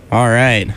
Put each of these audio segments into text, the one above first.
All right.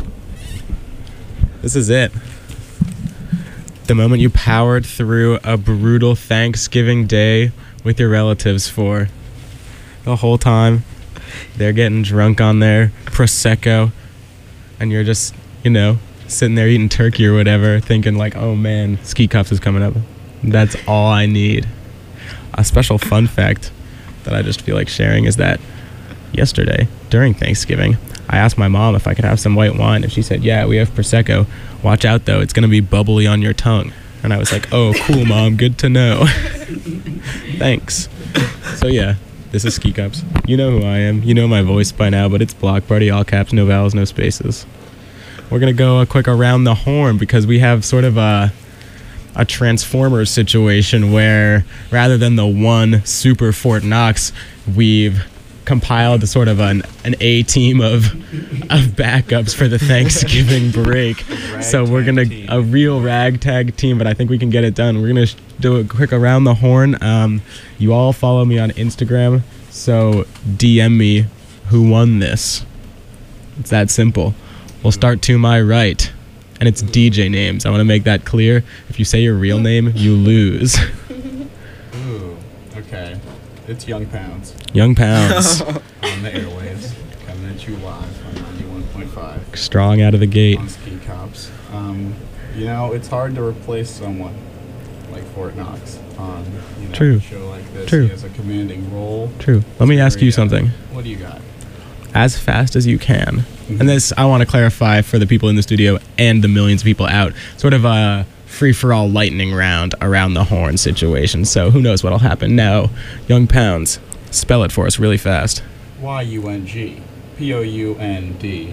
This is it. The moment you powered through a brutal Thanksgiving day with your relatives for the whole time. They're getting drunk on their Prosecco, and you're just, sitting there eating turkey or whatever, thinking like, oh man, Ski Cups is coming up. That's all I need. A special fun fact that I just feel like sharing is that yesterday, during Thanksgiving, I asked my mom if I could have some white wine, and she said, yeah, we have Prosecco. Watch out, though. It's going to be bubbly on your tongue. And I was like, oh, cool, Mom. Good to know. Thanks. So, yeah, this is Ski Cups. You know who I am. You know my voice by now, but it's Block Party, all caps, no vowels, no spaces. We're going to go a quick around the horn because we have sort of a Transformers situation where rather than the one super Fort Knox, we've compiled sort of an A team of backups for the Thanksgiving break. So we're a real ragtag team, but I think we can get it done. We're gonna do a quick around the horn. You all follow me on Instagram, so DM me who won this. It's that simple. We'll start to my right, and it's DJ names. I want to make that clear. If you say your real name, you lose. Ooh, okay. It's Young Pounds. Young Pounds. On the airwaves, coming at you live on 91.5. Strong out of the gate. On Ski Cops. It's hard to replace someone like Fort Knox on True. a show like this. True. He has a commanding role. True. Let me ask you something. What do you got? As fast as you can. And this, I want to clarify for the people in the studio and the millions of people out, sort of a free-for-all lightning round around the horn situation. So who knows what'll happen. Now, Young Pounds, spell it for us really fast. YUNG POUND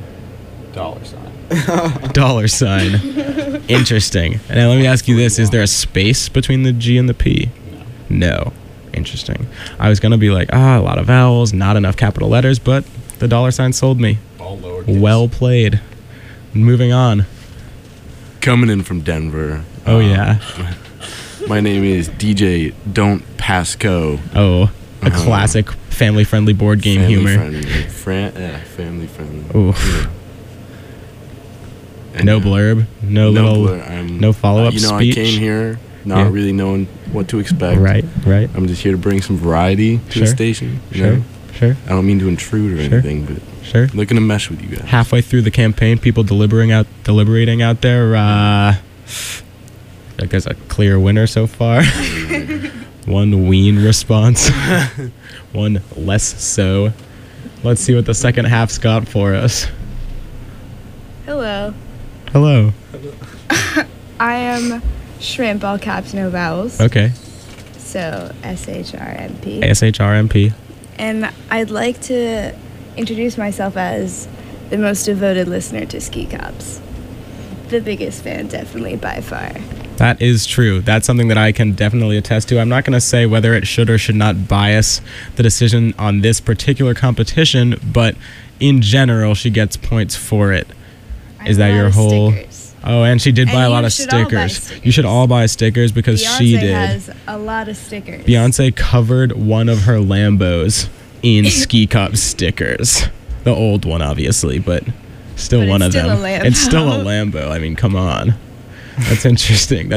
$. Interesting. And now let me ask you this. Is there a space between the G and the P? No. Interesting. I was going to be like, a lot of vowels, not enough capital letters, but the $sign sold me. All lowercase. Well played. Moving on. Coming in from Denver. Oh, yeah. My name is DJ Don't Pasco. Oh, a classic family-friendly board game humor. Family friendly. Ooh. Yeah. No blurb. No follow-up speech. I came here not really knowing what to expect. Right. I'm just here to bring some variety to the station. Sure. I don't mean to intrude or anything, but looking to mesh with you guys. Halfway through the campaign, people deliberating out there. I guess a clear winner so far. One ween response. One less so. Let's see what the second half's got for us. Hello. I am Shrimp, all caps, no vowels. Okay. So, SHRMP. SHRMP. And I'd like to introduce myself as the most devoted listener to Ski Cops. The biggest fan, definitely, by far. That is true. That's something that I can definitely attest to. I'm not going to say whether it should or should not bias the decision on this particular competition, but in general, she gets points for it. Is that your whole... Stickers. Oh, and she did buy a lot of stickers. You should all buy stickers because she did. Beyonce has a lot of stickers. Beyonce covered one of her Lambos in Ski Cup stickers. The old one, obviously, but still one of them. It's still a Lambo. I mean, come on. That's interesting.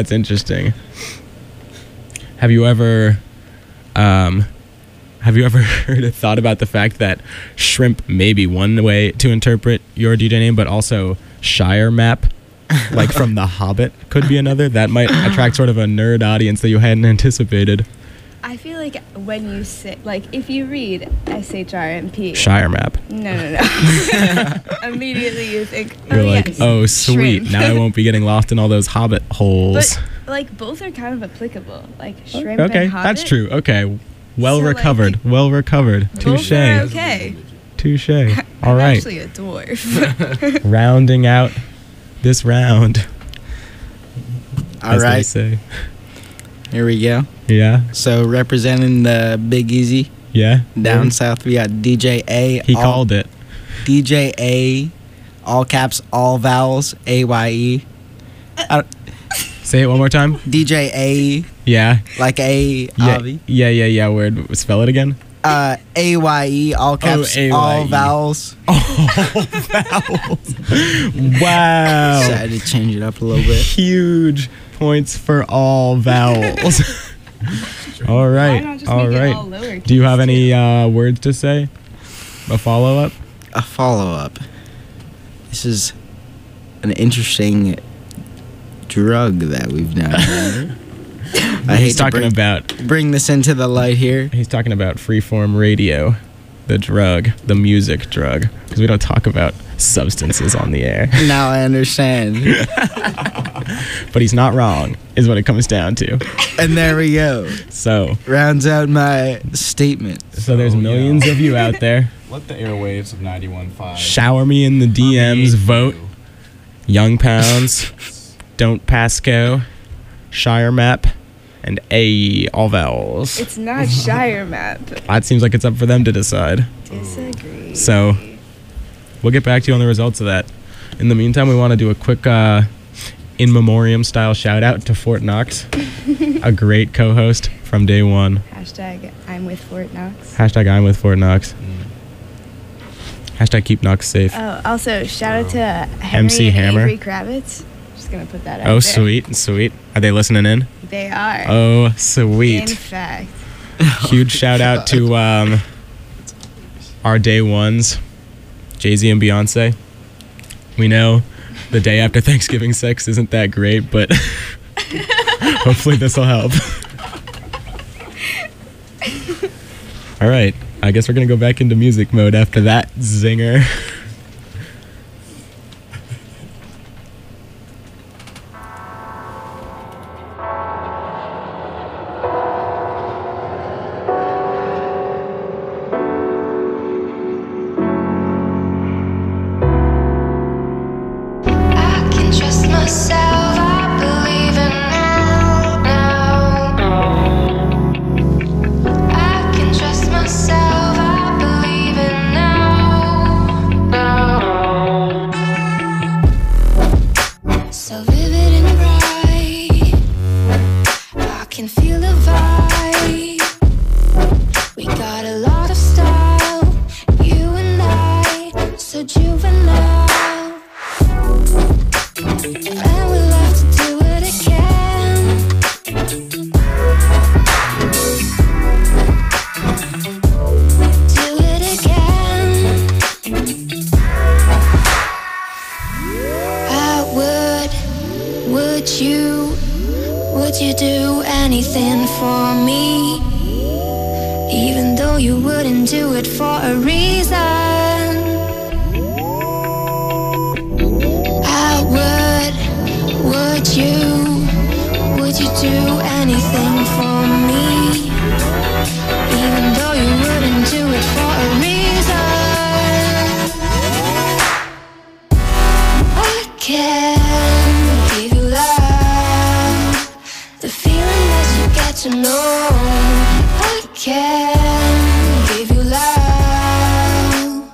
Have you ever thought about the fact that Shrimp may be one way to interpret your DJ name, but also Shire Map, like from The Hobbit, could be another? That might attract sort of a nerd audience that you hadn't anticipated. I feel like when you say, like, if you read SHRMP. Shire Map. No. Immediately you think, You're like, yes, oh, sweet. Shrimp. Now I won't be getting lost in all those Hobbit holes. But, like, both are kind of applicable. Like, Shrimp okay, and Hobbit. that's true. Okay. Well So, recovered. like, Well recovered. Touche. Both are okay. Touche. All I'm right. actually a dwarf. Rounding out this round. All right. Say. Here we go. Yeah. So representing the Big Easy Yeah. down south, we got DJ A. He called it. DJ A, all caps, all vowels, AYE. Say it one more time. DJ A, Yeah. like A, Yeah. Avi. Yeah. Word. Spell it again. AYE, all caps, AYE. all vowels. Wow. Decided to change it up a little bit. Huge points for all vowels. All right. Why not just All make it right. all lowercase, Do you have any words to say? A follow up? A follow-up. This is an interesting drug that we've now had. I hate He's to talking about bring this into the light here. he's talking about freeform radio, the drug, the music drug, because we don't talk about substances on the air. Now I understand. But he's not wrong, is what it comes down to. And there we go. So Rounds out my statement. there's millions of you out there. Let the airwaves of 91.5 Shower me in the DMs. permeate Vote. you. Young Pounds, Don't Pasco, Shire Map, and all vowels. It's not Shire Map. That seems like it's up for them to decide. Disagree. So we'll get back to you on the results of that. In the meantime, we want to do a quick in memoriam style shout out to Fort Knox, a great co-host from day one. Hashtag I'm with Fort Knox. Hashtag I'm with Fort Knox. Hashtag keep Knox safe. Oh, also shout out to Henry MC and Hammer. Avery Kravitz. Just gonna put that out Oh, there. sweet, sweet. Are they listening in? They are. Oh, In sweet. fact. Huge shout out to our day ones, Jay-Z and Beyonce. We know the day after Thanksgiving sex isn't that great, but hopefully this will help. All right, I guess we're gonna go back into music mode after that zinger. I can trust myself, I believe in now. I can trust myself, I believe in now. So vivid and bright, I can feel the vibe. We got a lot of style, you and I, so juvenile. And we'll have to do it again. Do it again. Would you do anything for me? Even though you wouldn't do it for a reason. Would you do anything for me? Even though you wouldn't do it for a reason. I can give you love, the feeling that you get to know. I can give you love,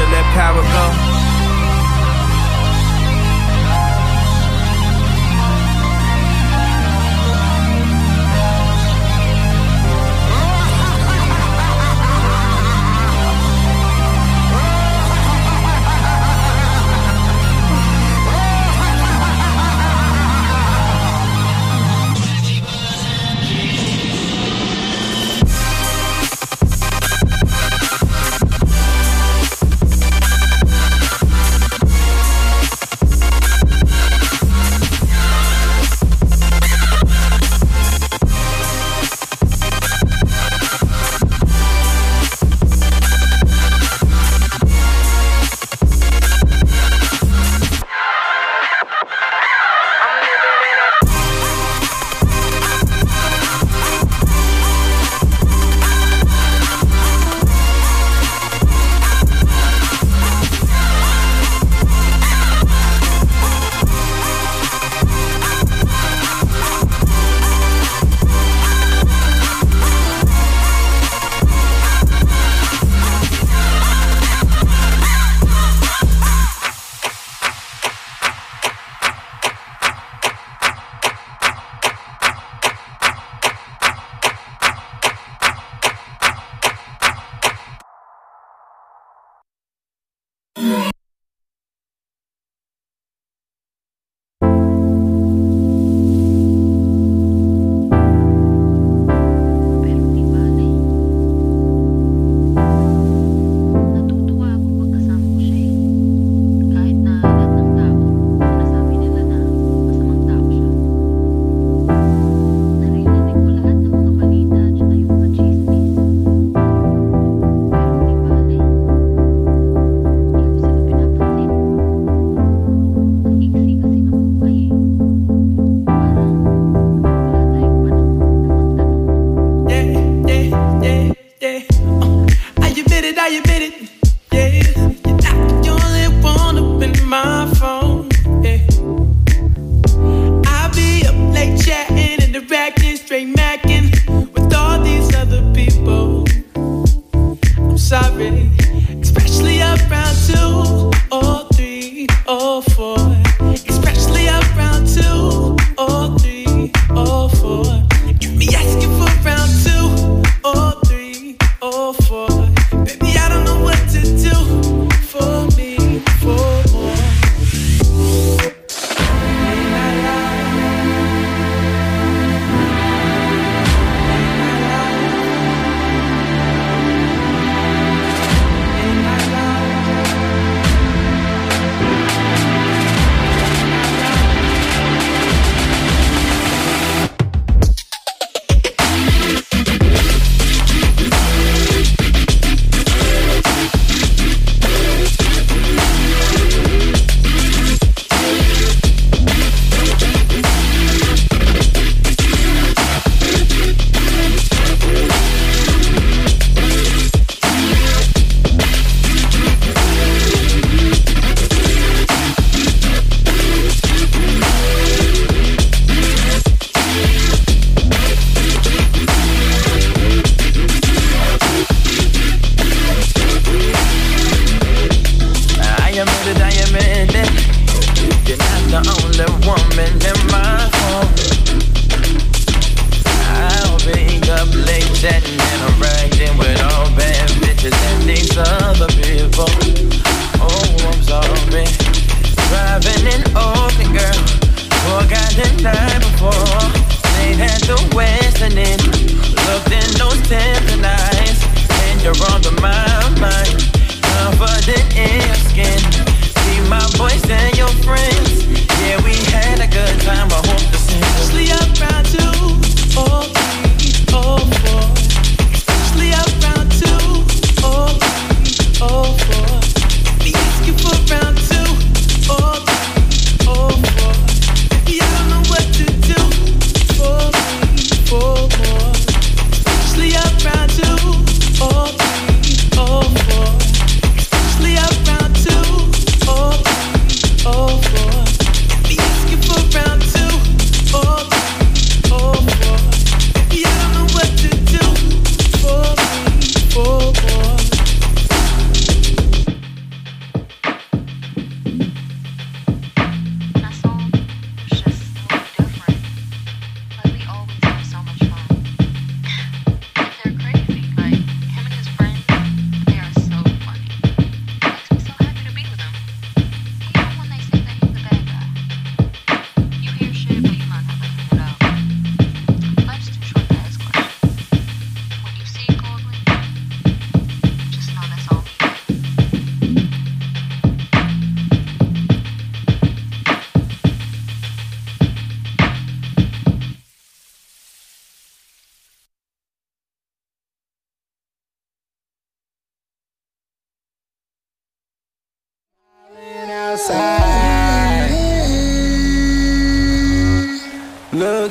let power go.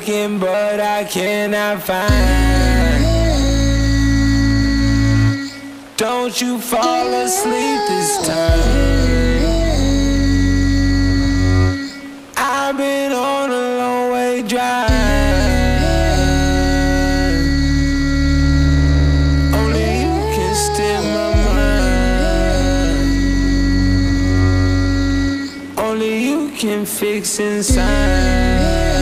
looking, but I cannot find. Don't you fall asleep this time. I've been on a long way drive. Only you can steer my mind. Only you can fix inside.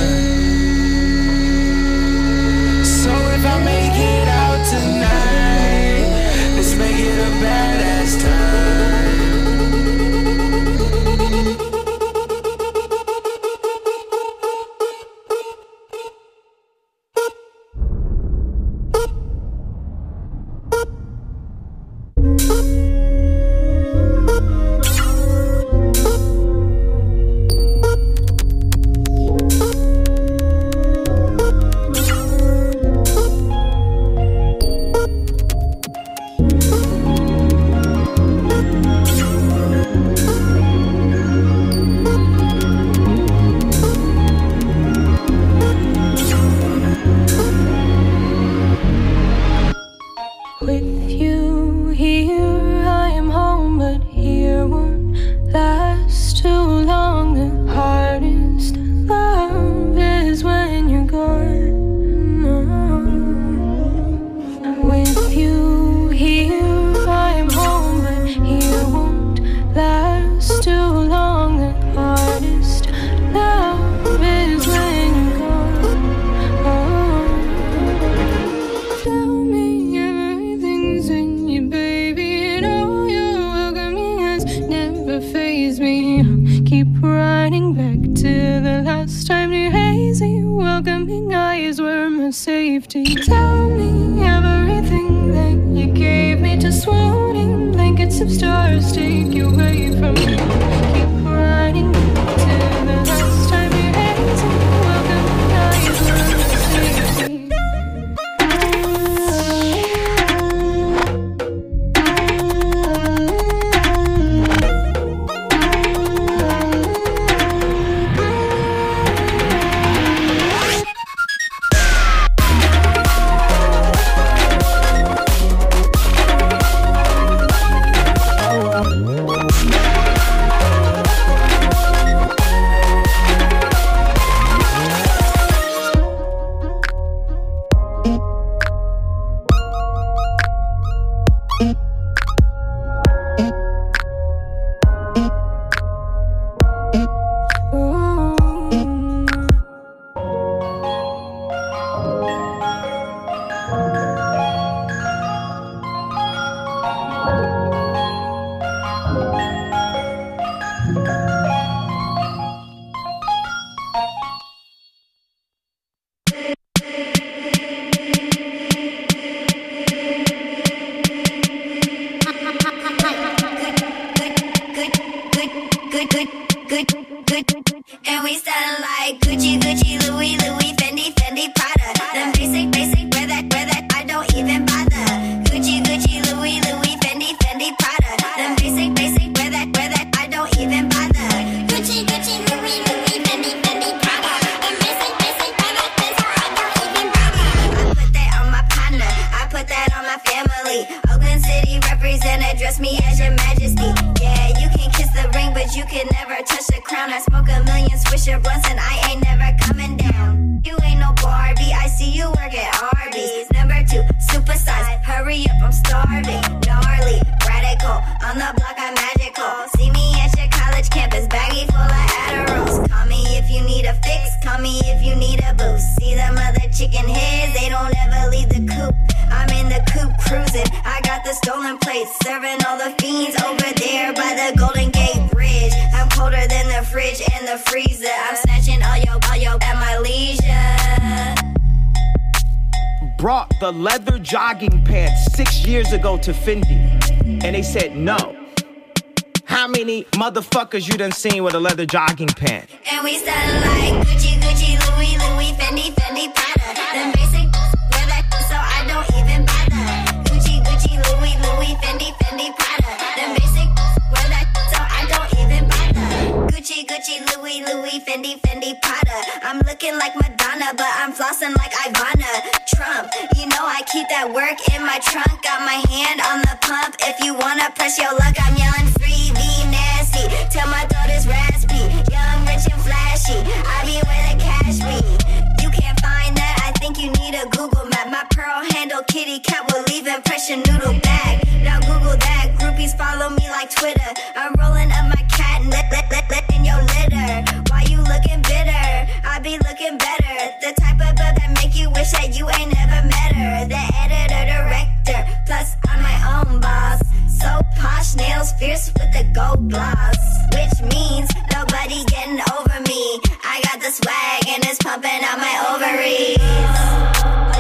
So if I make it out tonight, let's make it a badass time. With you here, I am home, but here won't last too long. The hardest love is when you're gone. With you here, I am home, but here won't last too long. The hardest love is when you're gone. Tell me everything's in you, baby, and all your welcoming has never fazed me. Keep running back to the last time your hazy welcoming eyes were my safety. Tell me everything that you gave me, just swooning blankets of stars take you away from me. Keep running back to the last time your hazy welcoming eyes were my safety. And we styling like Gucci, Gucci, Louis, Louis, Fendi, Fendi, Prada. Them basic, basic, wear that, I don't even bother. Gucci, Gucci, Louis, Louis, Fendi, Fendi, Prada. Them basic, basic, wear that, I don't even bother. Gucci, Gucci, Louis, Louis, Fendi, Fendi, Prada. Them basic, basic, wear that, I don't even bother. I put that on my partner, I put that on my family. Oakland City represented, dress me as your majesty. Yeah, you can kiss the ring, but you can never touch the crown. I smoke a million Swisher blunts and I ain't never coming down. You ain't no Barbie, I see you work at Arby's. Number 2, supersize, hurry up, I'm starving. Gnarly, radical, on the block I'm magical. See me at your college campus, baggy full of Adderalls. Call me if you need a fix, call me if you need a boost. See them other chicken heads, they don't ever leave the coop. I'm in the coupe cruising, I got the stolen plates, serving all the fiends over there by the Golden Gate Bridge. I'm colder than the fridge and the freezer. I'm snatching all your at my leisure. Brought the leather jogging pants 6 years ago to Fendi, and they said no. How many motherfuckers you done seen with a leather jogging pant? And we styling like Gucci, Gucci, Louis, Louis, Fendi, Fendi, Prada. Them basic wear that, so I don't even bother. Gucci, Gucci, Louis, Louis, Fendi, Fendi, Prada. Them basic wear that, so I don't even bother. Gucci, Gucci, Louis, Louis, Fendi, Fendi, Prada. I'm looking like Madonna, but work in my trunk, got my hand on the pump. If you wanna press your luck, I'm yelling free V nasty. Till my throat is raspy, young, rich and flashy. I be where the cash be. You can't find that, I think you need a Google map. My pearl handle kitty cat will leave impression noodle bag. Now Google that, groupies follow me like Twitter. I'm rolling up my cat and in your litter. Why you looking bitter? I be looking better. The type of bird that make you wish that you ain't never met her. The editor, director, plus I'm my own boss. So posh, nails fierce with the gold gloss. Which means nobody getting over me. I got the swag and it's pumping out my ovaries.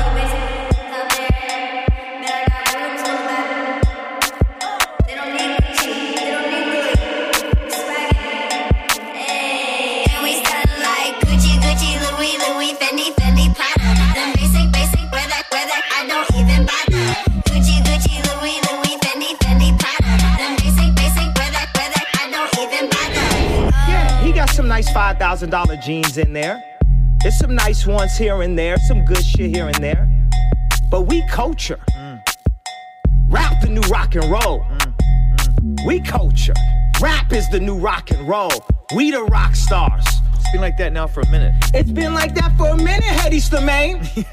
Some nice $5,000 jeans in there. There's some nice ones here and there, some good shit here and there. But we culture. Rap the new rock and roll. We culture. Rap is the new rock and roll. We the rock stars. It's been like that now for a minute. It's been like that for a minute, Hedy Stamane.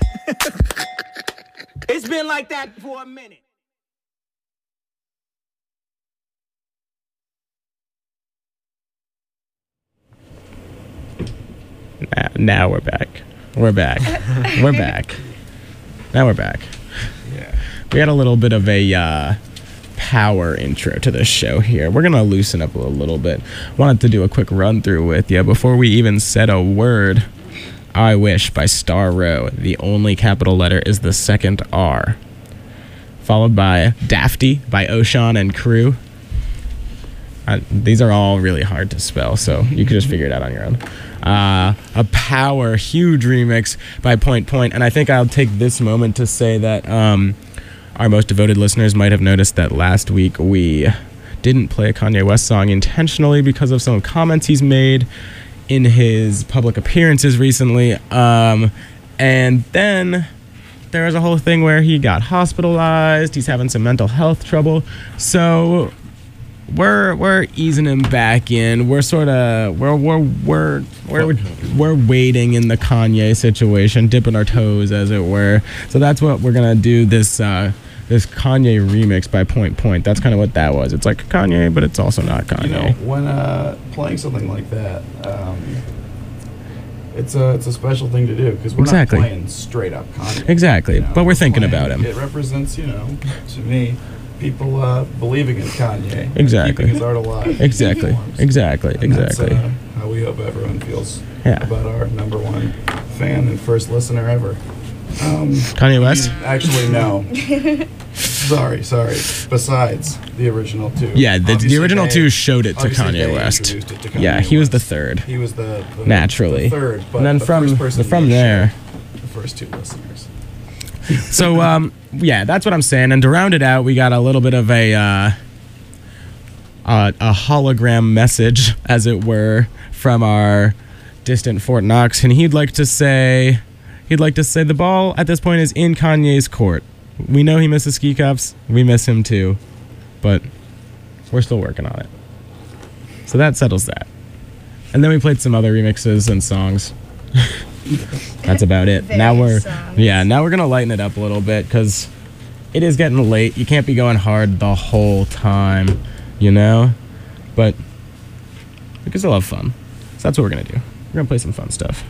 It's been like that for a minute. Now we're back. We're back. We're back. Now we're back. Yeah. We had a little bit of a power intro to this show here. We're going to loosen up a little bit. Wanted to do a quick run through with you before we even said a word. I Wish by Starro. The only capital letter is the second R. Followed by Dafty by Oshan and Crew. These are all really hard to spell, so you can just figure it out on your own. A power, huge remix by Point Point. And I think I'll take this moment to say that our most devoted listeners might have noticed that last week we didn't play a Kanye West song intentionally because of some comments he's made in his public appearances recently. And then there was a whole thing where he got hospitalized. He's having some mental health trouble. So we're easing him back in. We're sort of we're waiting in the Kanye situation, dipping our toes, as it were. So that's what we're gonna do. This Kanye remix by Point Point. That's kind of what that was. It's like Kanye, but it's also not Kanye. You know, when playing something like that, it's a special thing to do because we're not playing straight up Kanye. Exactly, you know? But we're thinking about him. It represents, to me, people believing in Kanye. Exactly. Keeping his art alive. Exactly. Exactly. And Exactly. That's how we hope everyone feels about our number one fan and first listener ever. Kanye West? Actually, no. Sorry. Besides the original two. Yeah, the original two showed it to obviously Kanye they West. introduced it to Kanye Yeah, he was the West. third. He was the naturally. the third, but and then the first person from to there, show the first two listeners. So yeah, that's what I'm saying. And to round it out, we got a little bit of a hologram message, as it were, from our distant Fort Knox, and he'd like to say the ball at this point is in Kanye's court. We know he misses Ski Cups. We miss him too, but we're still working on it. So that settles that. And then we played some other remixes and songs. That's about it. Now we're gonna lighten it up a little bit because it is getting late. You can't be going hard the whole time, but we can still have fun. So that's what we're gonna do. We're gonna play some fun stuff.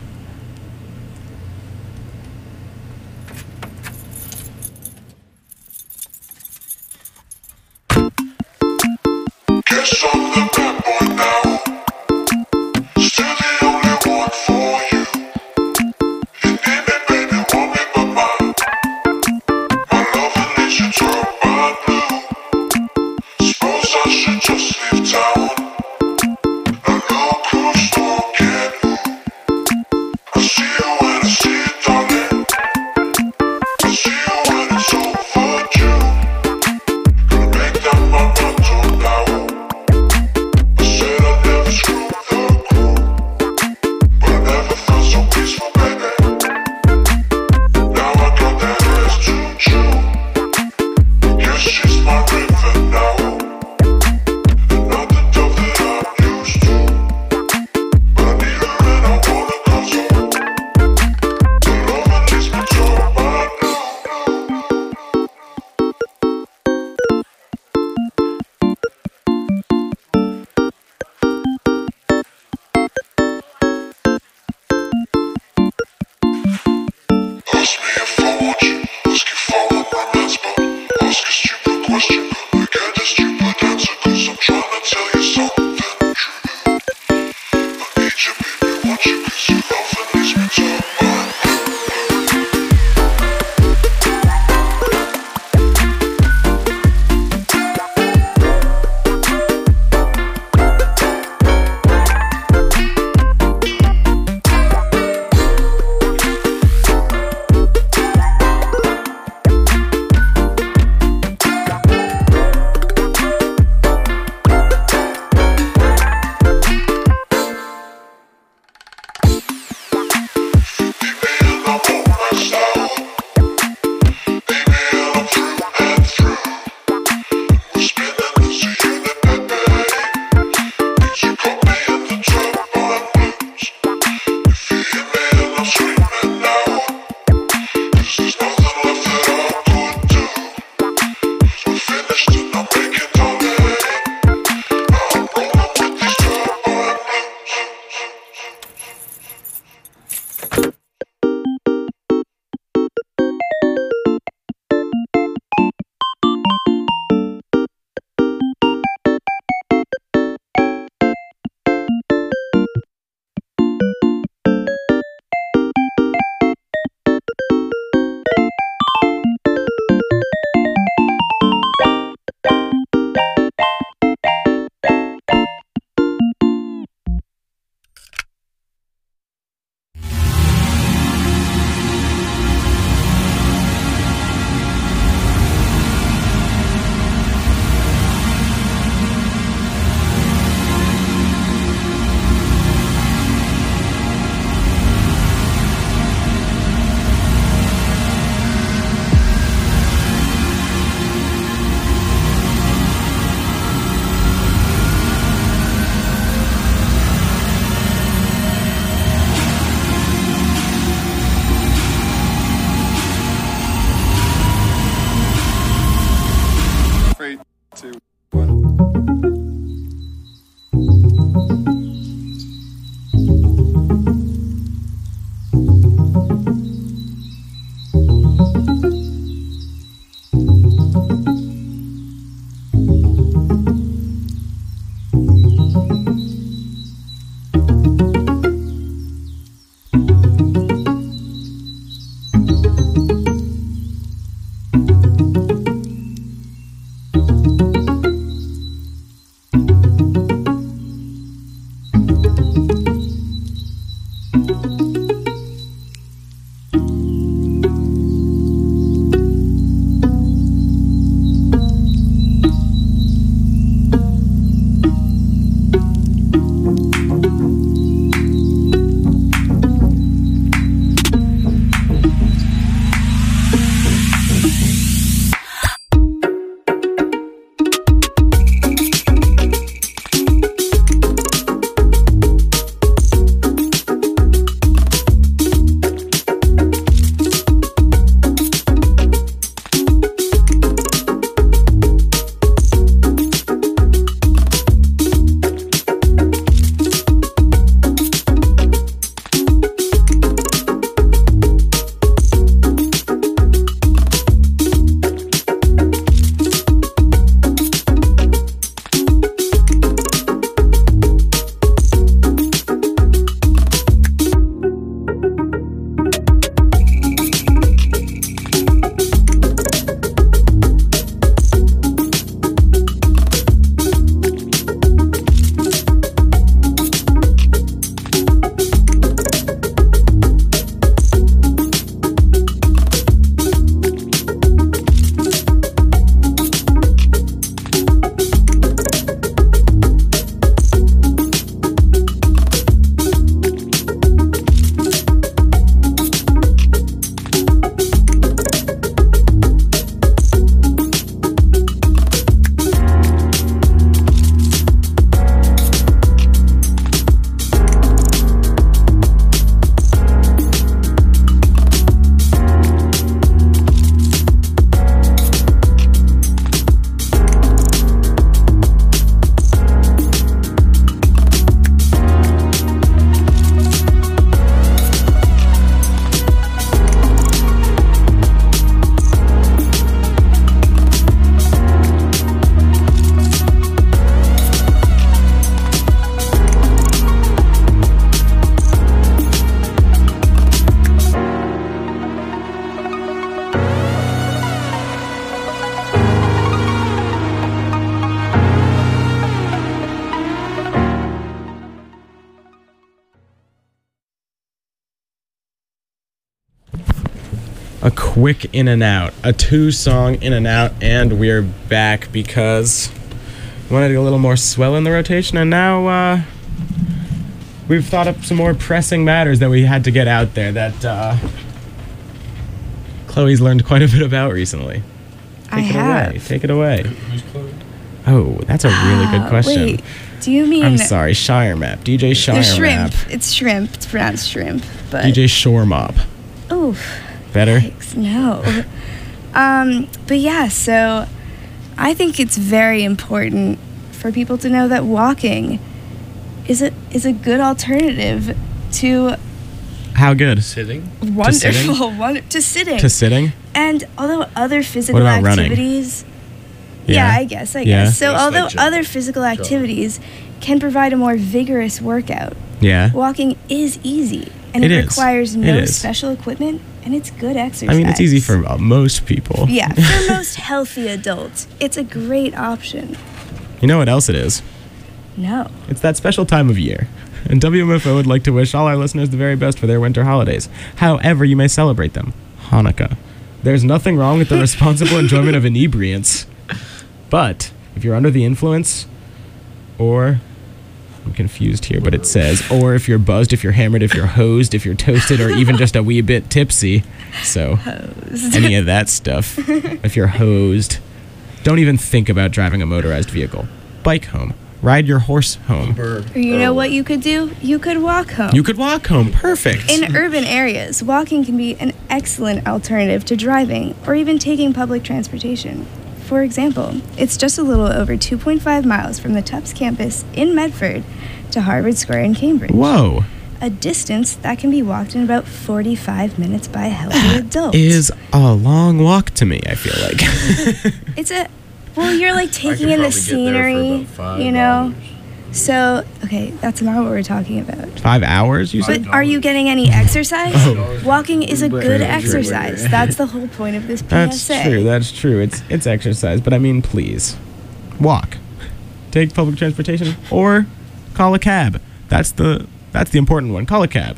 Guess I'm the bad boy now. Still the only one for you. You need me, baby, want me, mama. My love leads you to a bad blue. Suppose I should just leave town. A local store get you. a quick in and out, a 2-song in and out, and we're back because we wanted a little more swell in the rotation, and now we've thought up some more pressing matters that we had to get out there that Chloe's learned quite a bit about recently. Take it away. Oh, that's a really good question. Wait, do you mean... I'm sorry, Shire Map. DJ Shire The shrimp. Map. It's shrimp. It's pronounced shrimp. But DJ Shore Mop. Oof. Better? Yikes, no. But yeah, so I think it's very important for people to know that walking is a good alternative to How good? Sitting? wonderful to sitting. To sitting? And although other physical What about running? activities, Yeah. I guess. Yeah. So Yes, although like jump. other physical activities can provide a more vigorous workout, Yeah. walking is easy and It it is. requires It no is. special equipment, and it's good exercise. I mean, it's easy for most people. Yeah, for most healthy adults, it's a great option. You know what else it is? No. It's that special time of year. And WMFO would like to wish all our listeners the very best for their winter holidays. However you may celebrate them. Hanukkah. There's nothing wrong with the responsible enjoyment of inebriants. But if you're under the influence, or... I'm confused here, but it says, or if you're buzzed, if you're hammered, if you're hosed, if you're toasted, or even just a wee bit tipsy. So, any of that stuff. If you're hosed, don't even think about driving a motorized vehicle. Bike home. Ride your horse home. Or you know what you could do? You could walk home. You could walk home. Perfect. In urban areas, walking can be an excellent alternative to driving or even taking public transportation. For example, it's just a little over 2.5 miles from the Tufts campus in Medford to Harvard Square in Cambridge. Whoa. A distance that can be walked in about 45 minutes by a healthy adult. Is a long walk to me, I feel like. Well, you're like taking in the scenery, you know? So, okay, that's not what we're talking about. 5 hours, you said? But are you getting any exercise? Walking is a good True. exercise. That's the whole point of this PSA. That's true. It's exercise, but I mean, please. Walk. Take public transportation or call a cab. That's the important one. Call a cab.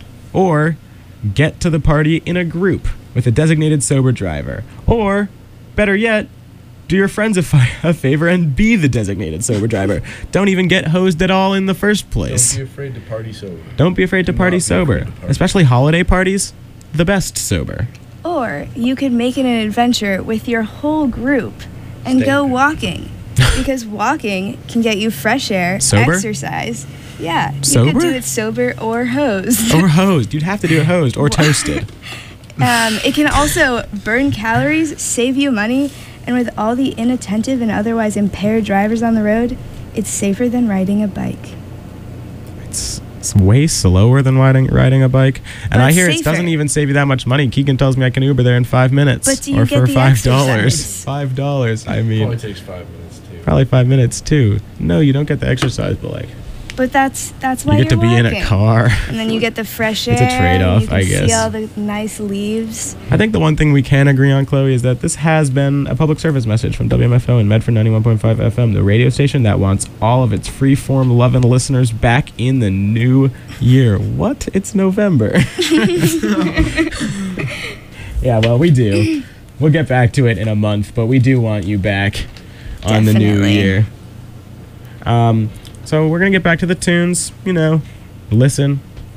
Or get to the party in a group with a designated sober driver. Or, better yet, do your friends a favor and be the designated sober driver. Don't even get hosed at all in the first place. Don't be afraid to party sober. Don't be afraid to party sober. Especially holiday parties, the best sober. Or you could make it an adventure with your whole group and go walking. Because walking can get you fresh air, Sober? exercise. Yeah, you Sober? could do it sober or hosed. Or hosed. You'd have to do it hosed or toasted. It can also burn calories, save you money, and with all the inattentive and otherwise impaired drivers on the road, it's safer than riding a bike. It's way slower than riding a bike. And But I hear it safer. doesn't even save you that much money. Keegan tells me I can Uber there in 5 minutes. But do you or get for the $5. exercise? $5. I mean, Probably takes 5 minutes too. probably 5 minutes too. No, you don't get the exercise, but like, But that's why you get to you're be in a walking. car. And then you get the fresh air. It's a trade-off, you can I guess. See all the nice leaves. I think the one thing we can agree on, Chloe, is that this has been a public service message from WMFO and Medford 91.5 FM, the radio station that wants all of its free-form loving listeners back in the new year. What? It's November. Yeah, well, we do. We'll get back to it in a month, but we do want you back on the new Definitely. year. So we're going to get back to the tunes, listen,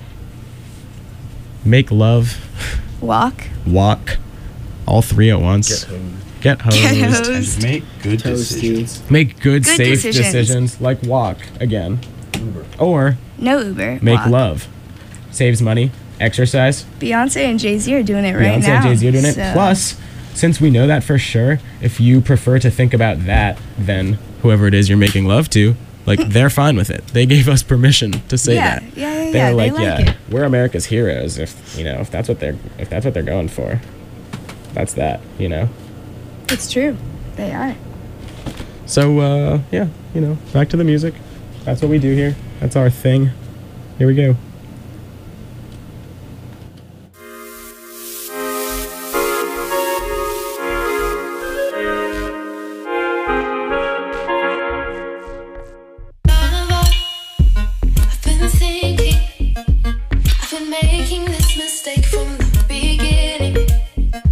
make love, Walk. walk, all three at once. Get hosed. hosed. Make good Toasty. decisions. Make good, Good safe decisions. decisions, like walk again. Or No Uber. make walk. love. Saves money, exercise. Beyonce and Jay-Z are doing it right Beyonce now. and Jay-Z are doing it. so- Plus, since we know that for sure, if you prefer to think about that than whoever it is you're making love to, like, they're fine with it. They gave us permission to say Yeah, that. yeah, They're they like, like yeah, it. we're America's heroes. If that's what they're going for, that's that. It's true. They are. So yeah, back to the music. That's what we do here. That's our thing. Here we go. I've been thinking, I've been making this mistake from the beginning.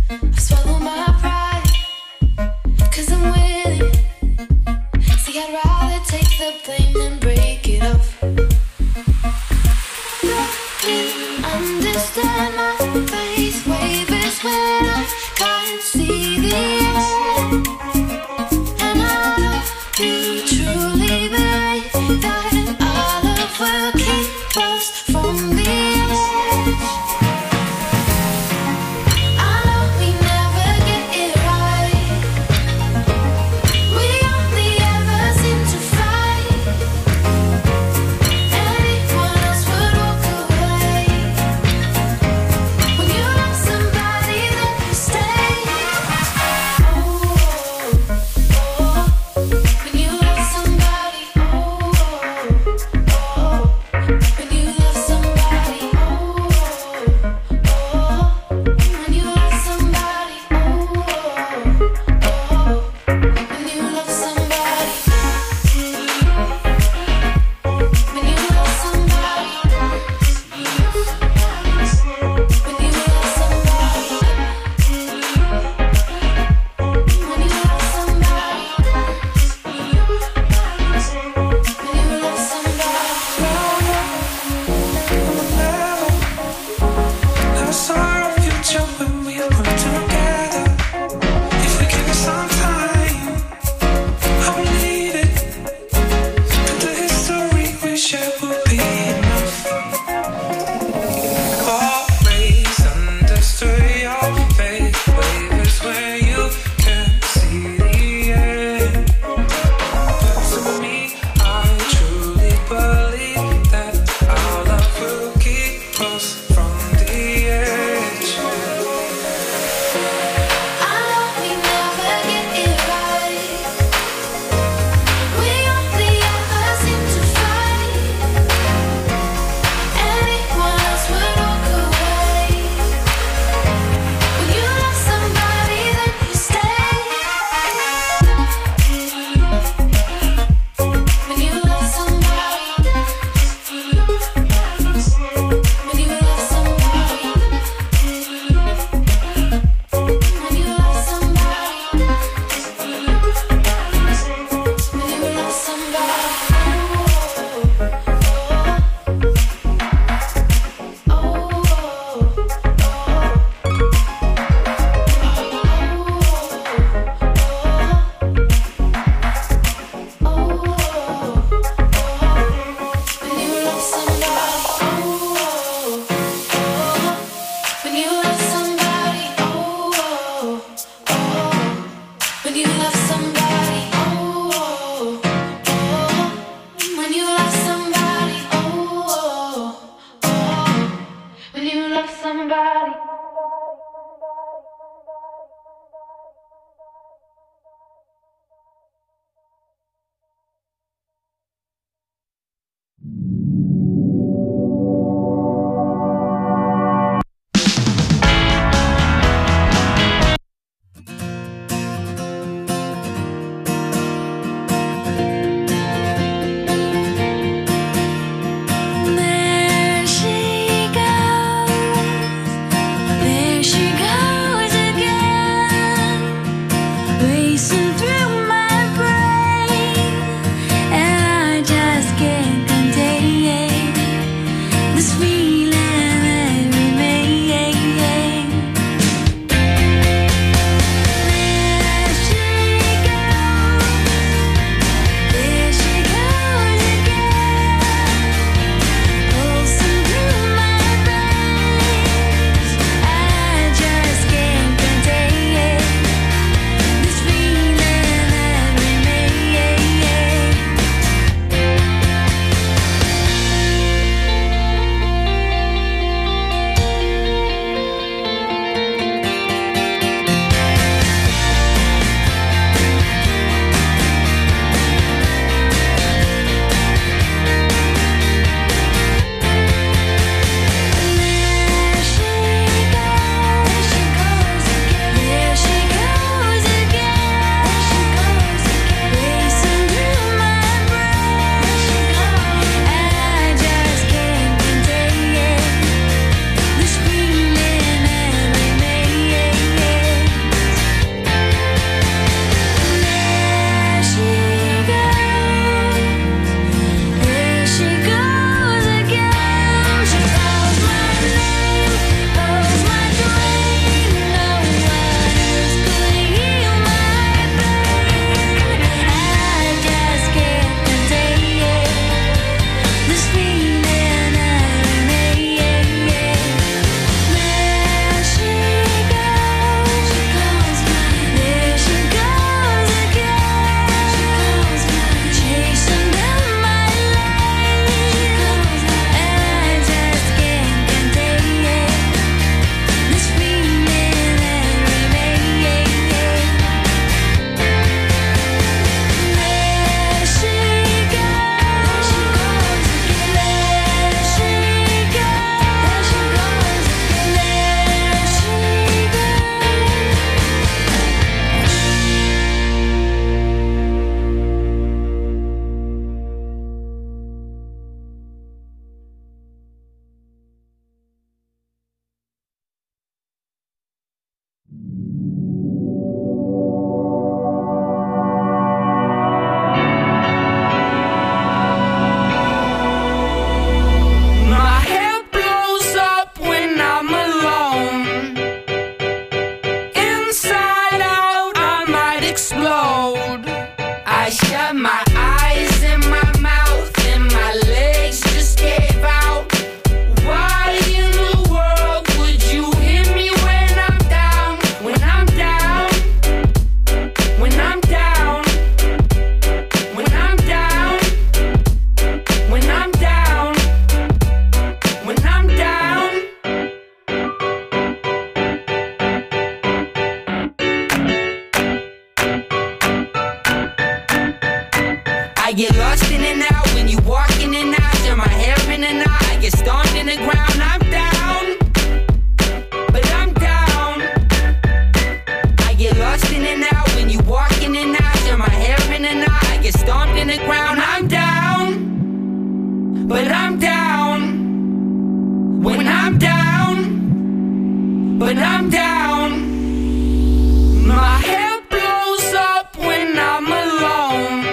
but I'm down. When I'm down, but I'm down. My head blows up when I'm alone.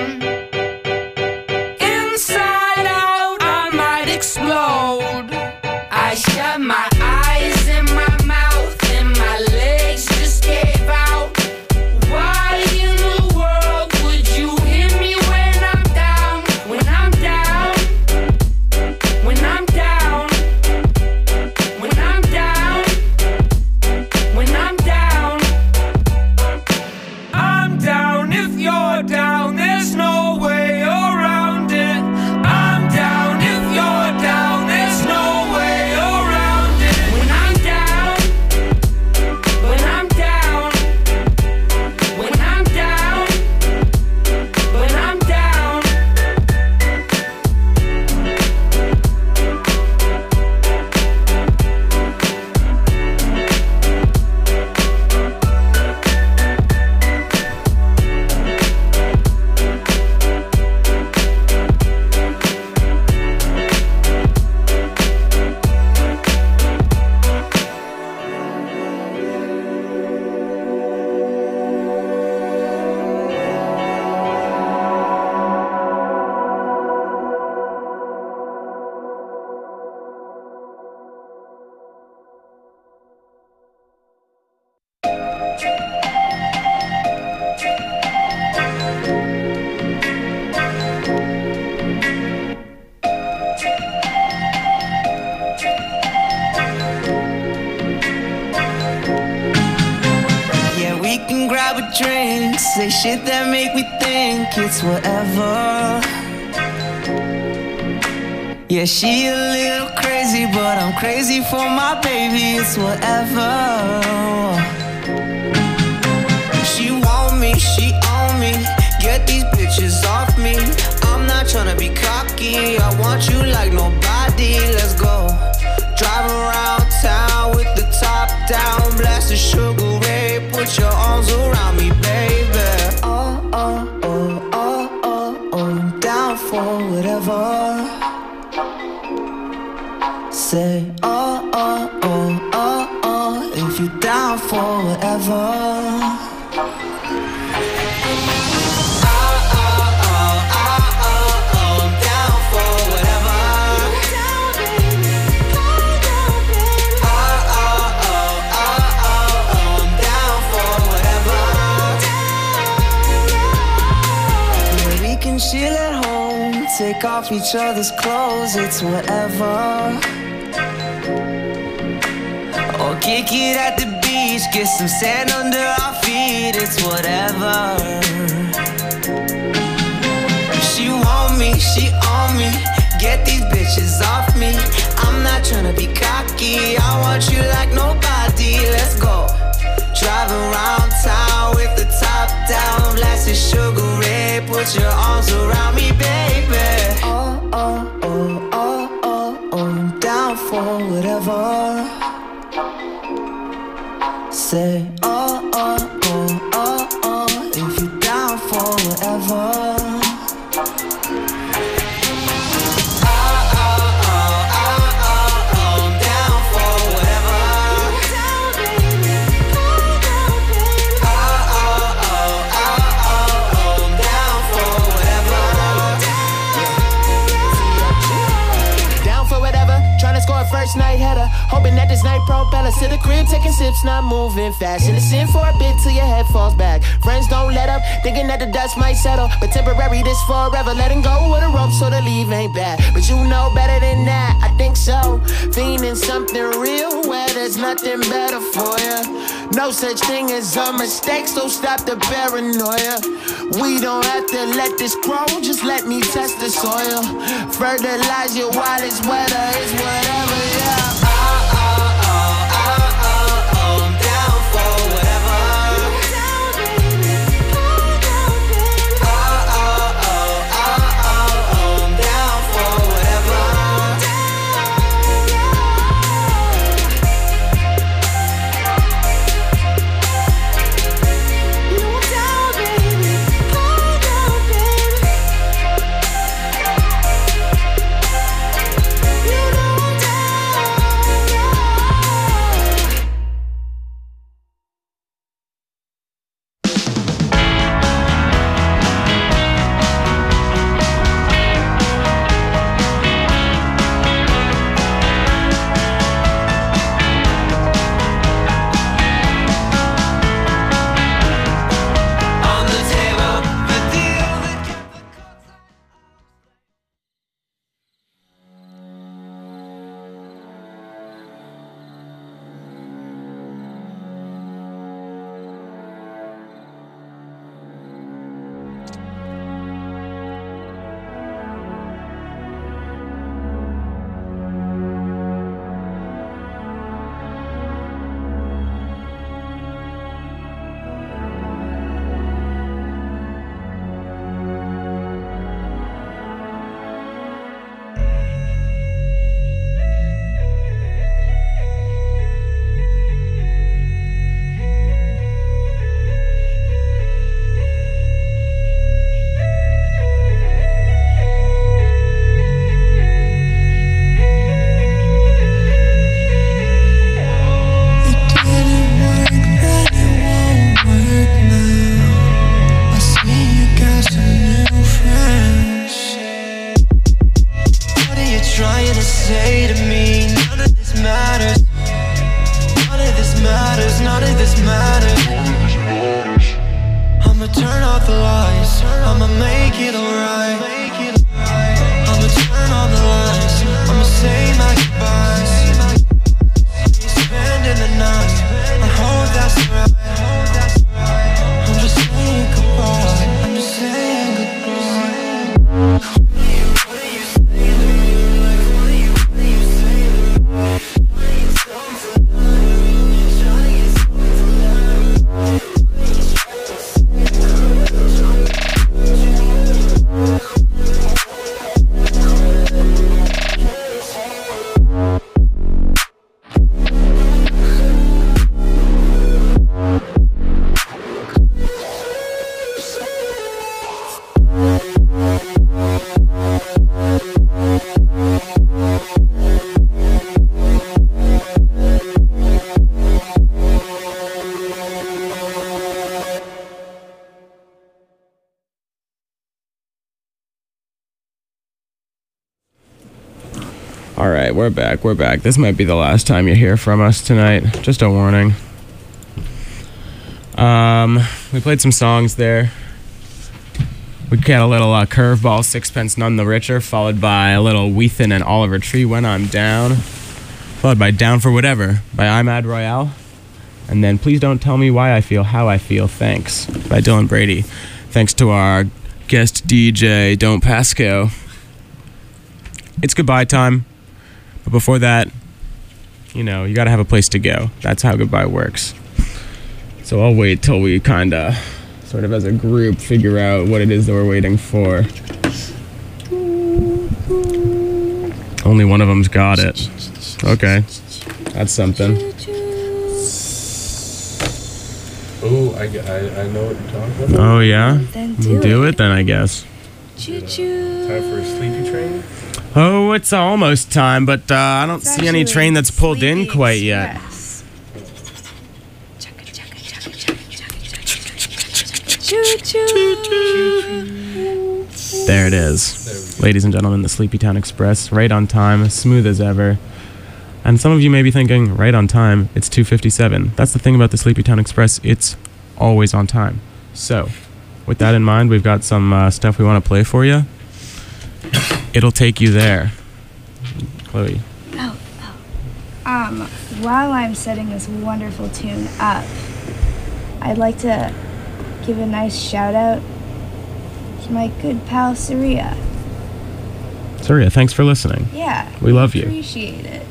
Inside out, I might explode. I shut my eyes and my mouth and my legs just gave out. Why in the world would you hit me when I'm down? When I'm down, when I'm down, when I'm down, when I'm down. I'm down if you're down, there's no way around it. I'm down if you're down, there's no way around it. When I'm down, when I'm down, when I'm down, when I'm down. Yeah, we can grab a drink, say shit that make me think it's whatever. Yeah, she a little crazy, but I'm crazy for my baby, it's whatever. She want me, she own me, get these bitches off me. I'm not tryna be cocky, I want you like nobody, let's go. Drive around town with the top down, blast the sugar ray, put your arms around me, baby. Oh, oh, oh, oh, oh, oh, down for whatever. Say, oh, oh, oh, oh, oh, if you're down for whatever. Chill at home, take off each other's clothes, it's whatever. Or kick it at the beach, get some sand under our feet, it's whatever. She want me, she on me, get these bitches off me. I'm not tryna be cocky, I want you like nobody, let's go. Drive around town with the top down, blasting sugar ray, put your arms around me, baby. Oh, oh, oh, oh, oh, oh, down for whatever. Say, oh, oh, oh, oh, oh, if you're down for whatever. First night header, hoping that this night propel us to the crib, taking sips, not moving fast. And listen for a bit till your head falls back. Friends don't let up, thinking that the dust might settle, but temporary, this forever. Letting go with a rope so the leave ain't bad. But you know better than that, I think so. Fiending something real where there's nothing better for you. No such thing as a mistake, so stop the paranoia. We don't have to let this grow, just let me test the soil. Fertilize you while it's wetter, it's whatever, yeah. I'm down for whatever. I'm down for whatever. just say to me, none of this matters. None of this matters, none of this matters. I'ma turn off the lights, I'ma make it alright. I'ma turn on the lights, I'ma say my goodbyes. Spending the night, I hope that's right. I'm just saying goodbye, I'm just saying goodbye. Alright, we're back. This might be the last time you hear from us tonight. Just a warning. We played some songs there. We got a little Curveball, Sixpence None the Richer, followed by a little Weathen and Oliver Tree, When I'm Down, followed by Down for Whatever by I'm Ad Royale, and then Please Don't Tell Me Why I Feel How I Feel, Thanks by Dylan Brady. Thanks to our guest DJ, Don't Pasco. It's goodbye time. But before that, you know, you gotta have a place to go. That's how goodbye works. So I'll wait till we kinda, sort of as a group, figure out what it is that we're waiting for. Only one of them's got it. Okay. That's something. Oh, I know what you're talking about. Oh, yeah? Then do it then, I guess. Choo-choo. Time for a sleepy train? Oh, it's almost time, but I don't see any actually train that's pulled in Sleepy quite yet. Express. Choo-choo. There it is. Ladies and gentlemen, the Sleepy Town Express, right on time, smooth as ever. And some of you may be thinking, right on time, it's 2:57. That's the thing about the Sleepy Town Express, it's always on time. So, with that in mind, we've got some stuff we want to play for you. It'll take you there. Chloe. While I'm setting this wonderful tune up, I'd like to give a nice shout out to my good pal Saria. Saria, thanks for listening. Yeah. We love you. Appreciate it.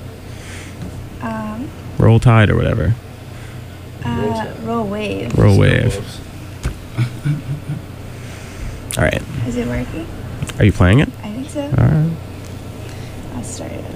Roll Tide or whatever. Roll Wave. Roll Wave. All right. Is it working? Are you playing it? I think so. All right. I'll start it over.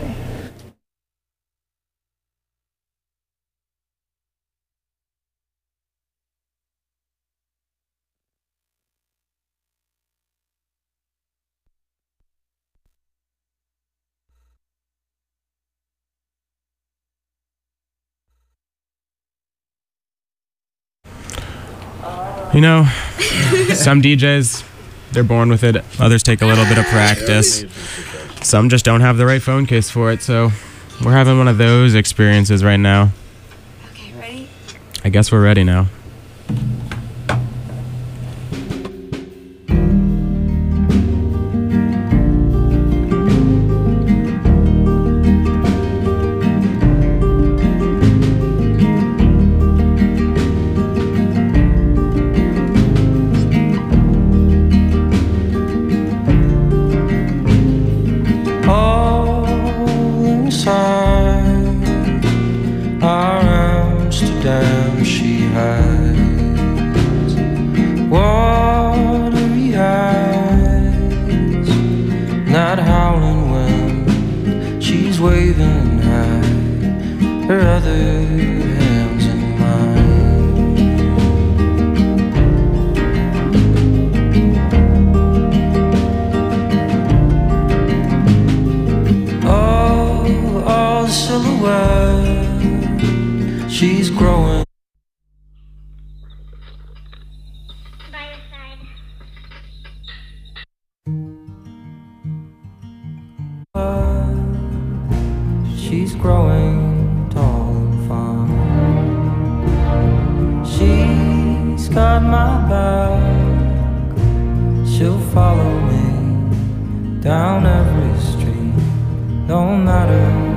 You know, some DJs, they're born with it. Others take a little bit of practice. Some just don't have the right phone case for it, so we're having one of those experiences right now. Okay, ready? I guess we're ready now. She's growing. she's growing tall and fine. She's got my back, she'll follow me down every street, no matter